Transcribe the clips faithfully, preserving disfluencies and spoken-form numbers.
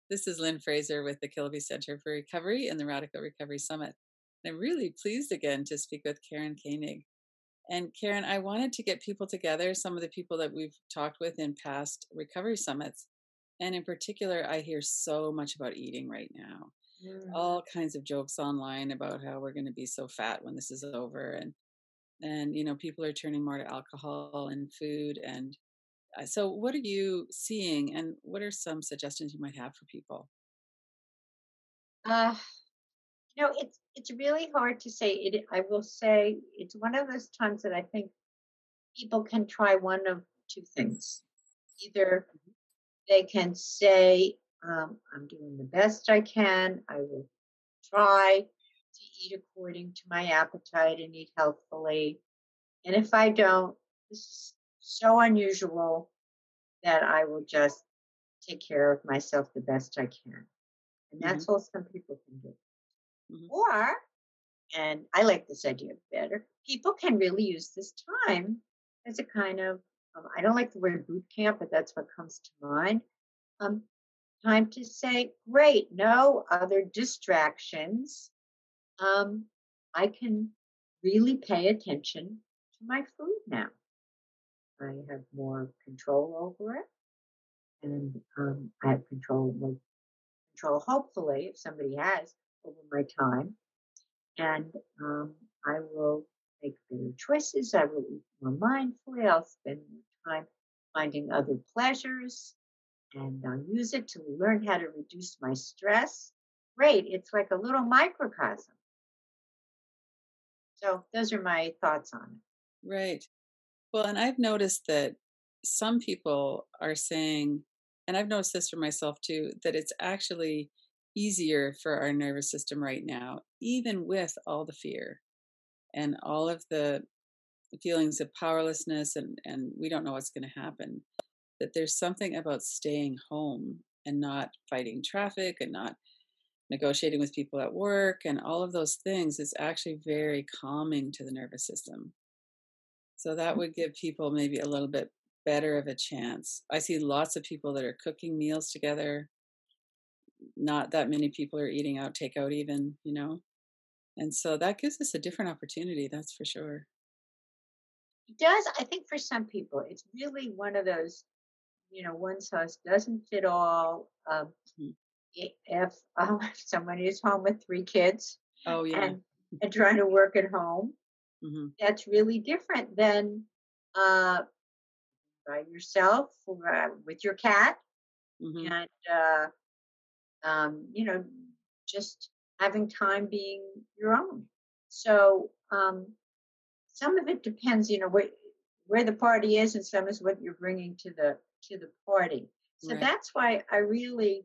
This is Lynn Fraser with the Kilby Center for Recovery and the Radical Recovery Summit. I'm really pleased again to speak with Karen Koenig. And Karen, I wanted to get people together, some of the people that we've talked with in past recovery summits. And in particular, I hear so much about eating right now. Mm. All kinds of jokes online about how we're going to be so fat when this is over. And, and you know, people are turning more to alcohol and food. And uh, so, what are you seeing? And what are some suggestions you might have for people? Uh, you know, it's it's really hard to say. It. I will say it's one of those times that I think people can try one of two things. Either they can say, um, "I'm doing the best I can. I will try to eat according to my appetite and eat healthfully. And if I don't, this is so unusual that I will just take care of myself the best I can." And Hmm. that's all some people can do. Hmm. Or and I like this idea better. People can really use this time as a kind of, um, I don't like the word boot camp, but that's what comes to mind. Um, Time to say, great, no other distractions. Um, I can really pay attention to my food now. I have more control over it, and um, I have control, more control, hopefully, if somebody has, over my time. And um, I will make better choices. I will eat more mindfully. I'll spend more time finding other pleasures, and I'll use it to learn how to reduce my stress. Great. It's like a little microcosm. So, those are my thoughts on Right. Well, and I've noticed that some people are saying, and I've noticed this for myself too, that it's actually easier for our nervous system right now, even with all the fear and all of the feelings of powerlessness and, and we don't know what's going to happen, that there's something about staying home and not fighting traffic and not negotiating with people at work and all of those things is actually very calming to the nervous system. So that it. would give people maybe a little bit better of a chance. I see lots of people that are cooking meals together. Not that many people are eating out, takeout even, you know? And so that gives us a different opportunity, that's for sure. It does, I think for some people, it's really one of those, you know, one size doesn't fit all. Um, Mhm. i- if um, someone is home with three kids Oh, yeah. and, and trying to work at home, Mhm. that's really different than uh, by yourself or uh, with your cat Mhm. and, uh, um, you know, just having time being your own. So um, some of it depends, you know, where, where the party is and some is what you're bringing to the to the party. So Right. that's why I really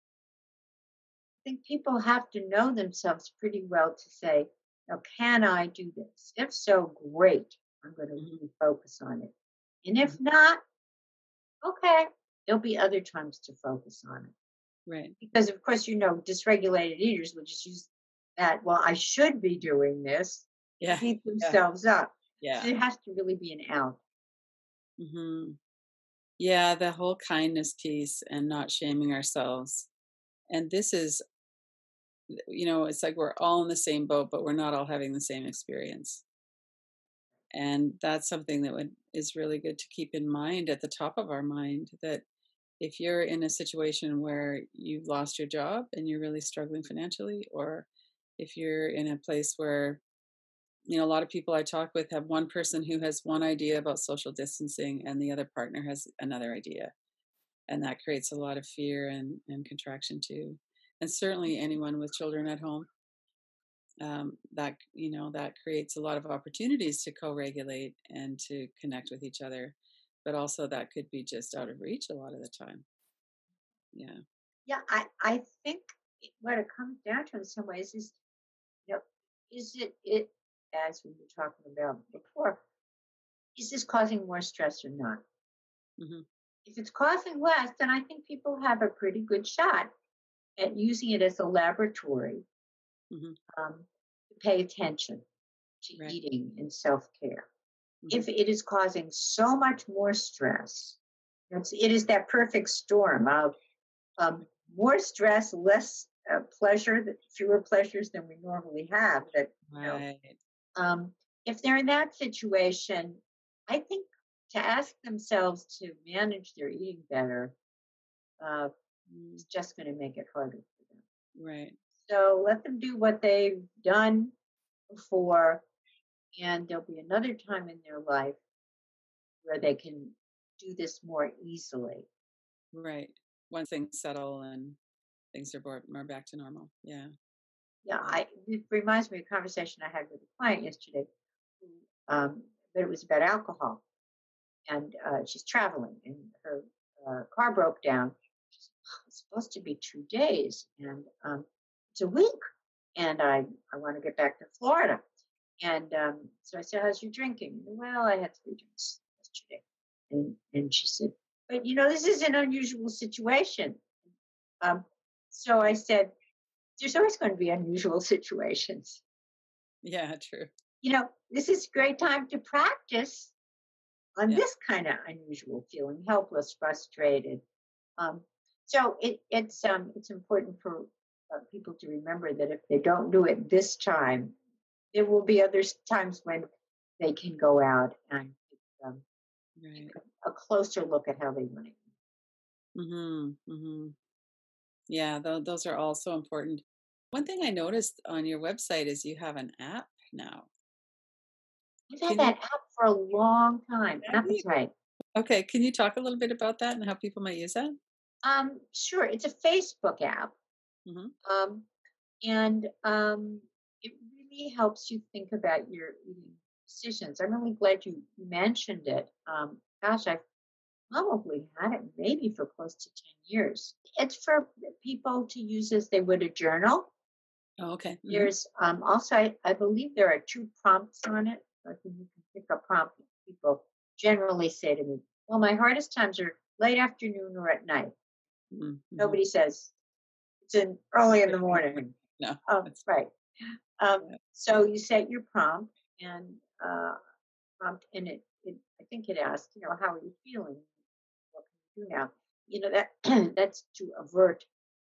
think people have to know themselves pretty well to say, now, can I do this? If so, great. I'm going to Mhm. really focus on it. And if Mhm. not, okay, there'll be other times to focus on it. Right. Because, of course, you know, dysregulated eaters will just use that, well, I should be doing this to Yeah. beat Yeah. themselves up. So Yeah. there has to really be an out. Mhm. Yeah, the whole kindness piece and not shaming ourselves. And this is, you know, it's like we're all in the same boat, but we're not all having the same experience. And that's something that would is really good to keep in mind at the top of our mind that if you're in a situation where you've lost your job and you're really struggling financially, or if you're in a place where, you know, a lot of people I talk with have one person who has one idea about social distancing and the other partner has another idea. And that creates a lot of fear and, and contraction too. And certainly anyone with children at home, um, that you know that creates a lot of opportunities to co-regulate and to connect with each other, but also that could be just out of reach a lot of the time. Yeah. Yeah, I, I think it- what it comes down to in some ways is, you know, is it, it, as we were talking about before, is this causing more stress or not? Hmm. If it's causing less, then I think people have a pretty good shot at using it as a laboratory Hmm. um, to pay attention to Right. eating and self care. Hmm. If it is causing so much more stress, it's, it is that perfect storm of um, more stress, less uh, pleasure, that fewer pleasures than we normally have. That you know, Right. um, if they're in that situation, I think to ask themselves to manage their eating better uh, Mm, is just going to make it harder for them. right. So let them do what they've done before, and there'll be another time in their life where they can do this more easily. Right. Once things settle and things are more, more back to normal. Yeah. Yeah, Yeah. I it reminds me of a conversation I had with a client yesterday, who, um, but it was about alcohol, and uh, she's traveling, and her uh, car broke down. She said, "Oh, it's supposed to be two days, and um, it's a week, and I I want to get back to Florida." And um, so I said, "How's your drinking?" "Well, I had three drinks yesterday." And and she said, "But you know, this is an unusual situation." Um, so I Right. said, "There's always going to be unusual situations. Yeah. True. You know, this is a great time to practice on Yeah. this kind of unusual feeling, helpless, frustrated." Um, so it, it's um, it's important for uh, people to remember that if they don't do it this time, there will be other s- times when they can go out and um, take Right. a, a closer look at how they want to. Mm-hmm. Mm-hmm. Yeah. Th- those are all so important. One thing I noticed on your website is you have an app now. I've had Can you? that app for a long time. Have you? Appetite. Okay. Can you talk a little bit about that and how people might use that? Um, sure, it's a Facebook app. Mm-hmm. Um, and um, it really helps you think about your eating decisions. I'm really glad you mentioned it. Um, gosh, I've probably had it maybe for close to ten years. It's for people to use as they would a journal. Oh, okay. Mm-hmm. There's um, also, I, I believe there are two prompts on it. So I think you can pick a prompt. People generally say to me, "Well, my hardest times are late afternoon or at night." Mm-hmm. Nobody says it's in early in the morning. No, Um, that's right. Um, yeah. so you set your prompt and uh, prompt, and it, it, I think it asks, you know, how are you feeling? What can you do now? You know that that's to avert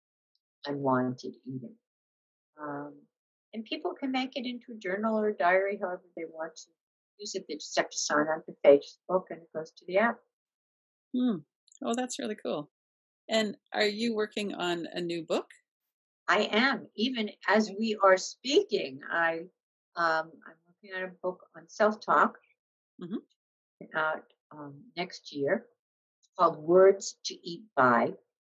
unwanted eating. Um, and people can make it into a journal or a diary, however they want to use it. They just have to sign on to Facebook, and it goes to the app. Hmm. Oh, that's really cool. And are you working on a new book? I am even as we are speaking. I um, I'm working on a book on self talk Mhm. out um, next year. It's called Words to Eat By,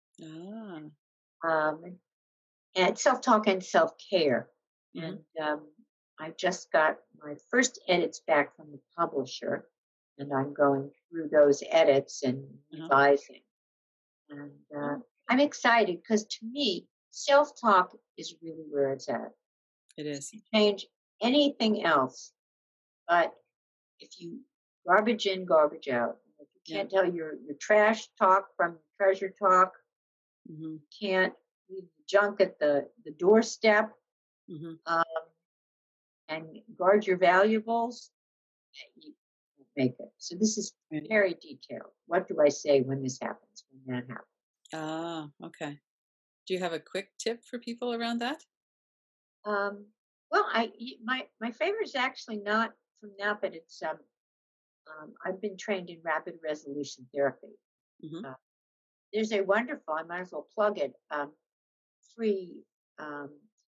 Ah. um, and self talk and self care. Mhm. And um, I just got my first edits back from the publisher, and I'm going through those edits and Uh-huh. revising. And uh, Oh, I'm excited because to me, self talk is really where it's at. it You is. can change anything else, but if you garbage in, garbage out. If you Yeah. can't tell your your trash talk from treasure talk, Mhm. can't leave the junk at the the doorstep, Mhm. um, and guard your valuables, you won't make it. So this is Right. very detailed. What do I say when this happens? When that happens? Ah, okay. Do you have a quick tip for people around that? Um, well, I y- my my favorite is actually not from that, but it's um, um I've been trained in rapid resolution therapy. Mhm. Uh, there's a wonderful, I might as well plug it, um, free um,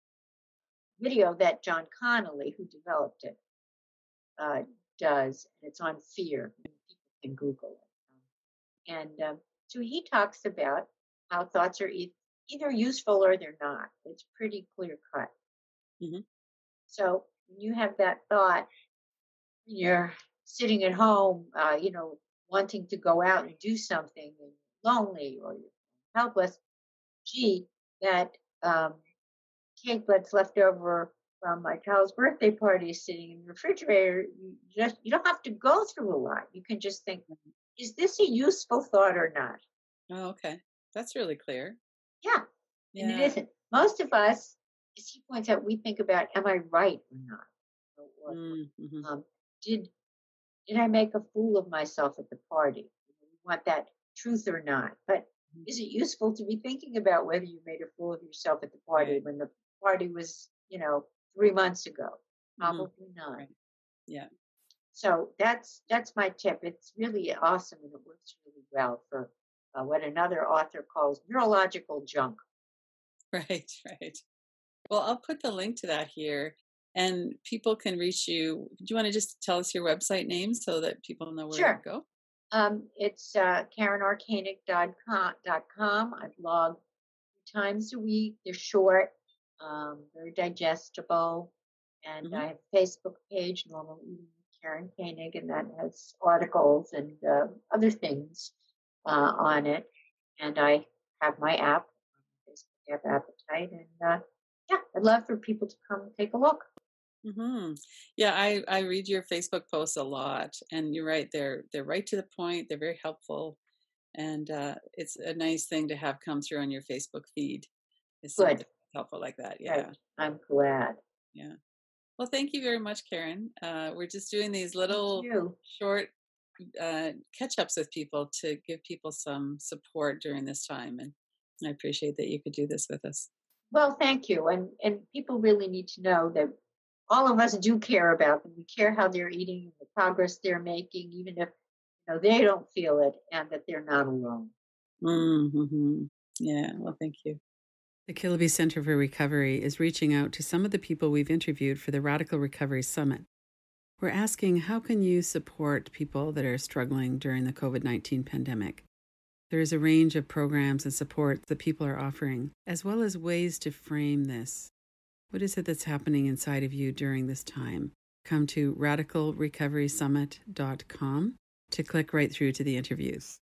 video that John Connolly, who developed it, uh, does, and it's on fear. And people can Google it. Um, and um, so he talks about how thoughts are e- either useful or they're not. It's pretty clear cut. Mhm. So when you have that thought, you're sitting at home, uh, you know, wanting to go out and do something, and lonely or you're helpless. Gee, that um, cake that's left over from my child's birthday party is sitting in the refrigerator. You just you don't have to go through a lot. You can just think, is this a useful thought or not? Oh, okay. That's really clear. Yeah, and it Yeah. isn't. Most of us, as he points out, we think about, am I right or not? Or, or, Mm, mhm. um, did did I make a fool of myself at the party? We want that truth or not. But is it useful to be thinking about whether you made a fool of yourself at the party Right. when the party was, you know, three months ago? Mhm. Probably not. Right. Yeah. So that's that's my tip. It's really awesome and it works really well for uh, what another author calls neurological junk. Right, right. Well, I'll put the link to that here, and people can reach you. Do you wanna just tell us your website name so that people know where to Sure. go? Um, it's uh, karen r koenig dot com. Dot com. I blog three times a week. They're short, um, very digestible. And Mhm. I have a Facebook page, Normal Eating with Karen Koenig, and that has articles and uh, other things uh, on it. And I have my app, Facebook app Appetite. And uh, yeah, I'd love for people to come take a look. Mhm. Yeah, I I read your Facebook posts a lot, and you're right, they're they're right to the point, they're very helpful, and, uh, it's a nice thing to have come through on your Facebook feed, is Good. something helpful like that, Right. yeah, I'm glad. yeah. Well, thank you very much, Karen. Uh, we're just doing these Thank little you. short, uh, catch-ups with people to give people some support during this time, and I appreciate that you could do this with us. Well, thank you. And and people really need to know that all of us do care about them. We care how they're eating, the progress they're making, even if you know they don't feel it, and that they're not alone. Mhm. Yeah, well, thank you. The Killaby Center for Recovery is reaching out to some of the people we've interviewed for the Radical Recovery Summit. We're asking, how can you support people that are struggling during the COVID nineteen pandemic? There is a range of programs and supports that people are offering, as well as ways to frame this. What is it that's happening inside of you during this time? Come to radical recovery summit dot com to click right through to the interviews.